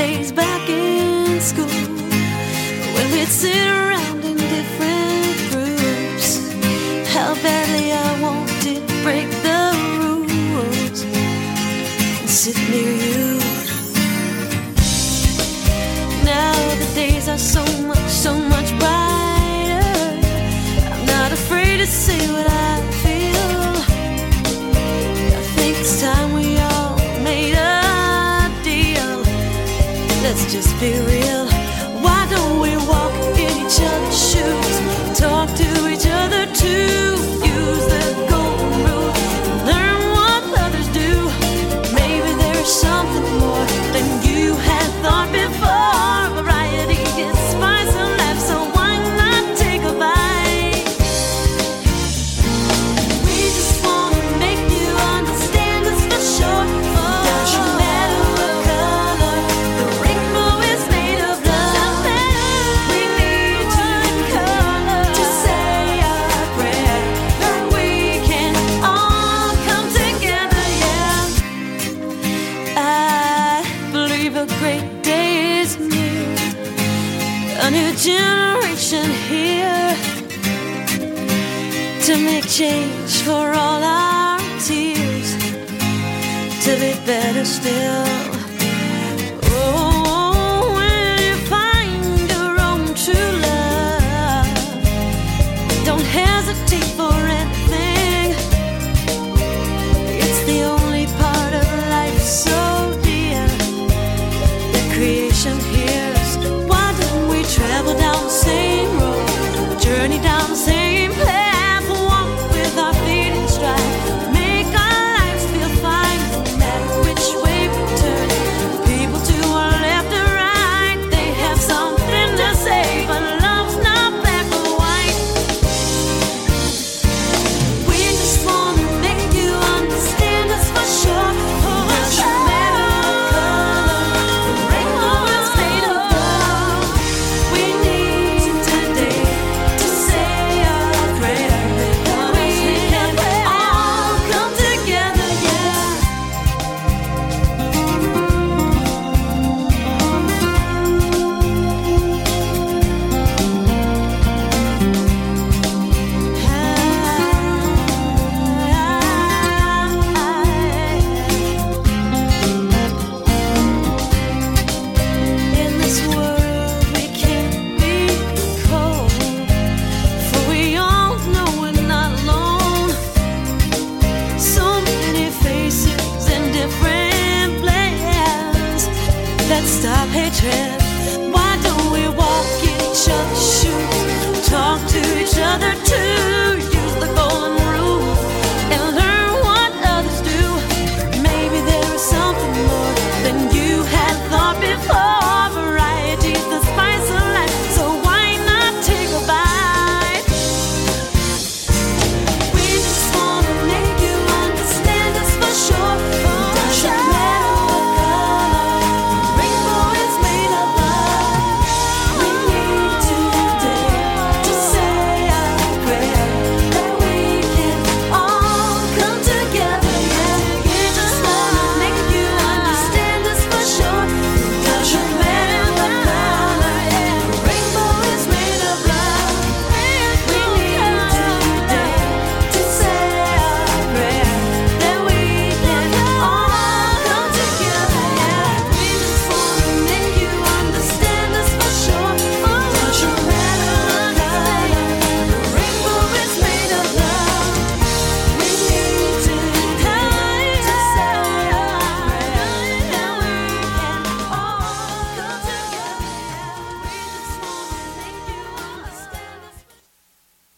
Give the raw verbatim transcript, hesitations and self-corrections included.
days back in school, when we'd sit around in different groups. How badly I wanted to break the rules and sit near you. Now the days are so much, so much brighter. I'm not afraid to say what I feel. I think it's time we all made a deal. Let's just be real. Why don't we walk in each other's shoes, talk to each other too, use the golden rule, learn what others do. Maybe there's something more than you had thought before. Variety is spice of life, so why not take a bite? We just wanna make you understand us for sure. Doesn't matter what color the rainbow is made of love. We need to color to say our prayer, that we can all come together. Yeah, I believe a great day is near, a new generation here to make change for all our tears, to be better still. Oh, when you find your own true love, don't hesitate for anything. It's the only part of life so dear, the creation hears. Why don't we travel down the same road, journey down the same path, walk with our feet in stride, make our lives feel fine, no matter which way we turn. People to our left or right, they have something to say, but love's not black or white. We just wanna make you understand us for sure. Doesn't matter what color the rainbow is made of love. We need today to say our prayer, that we can all come together. Yeah. In this world we can't be cold, for we all know we're not alone. So many faces in different plans. Let's stop hatred.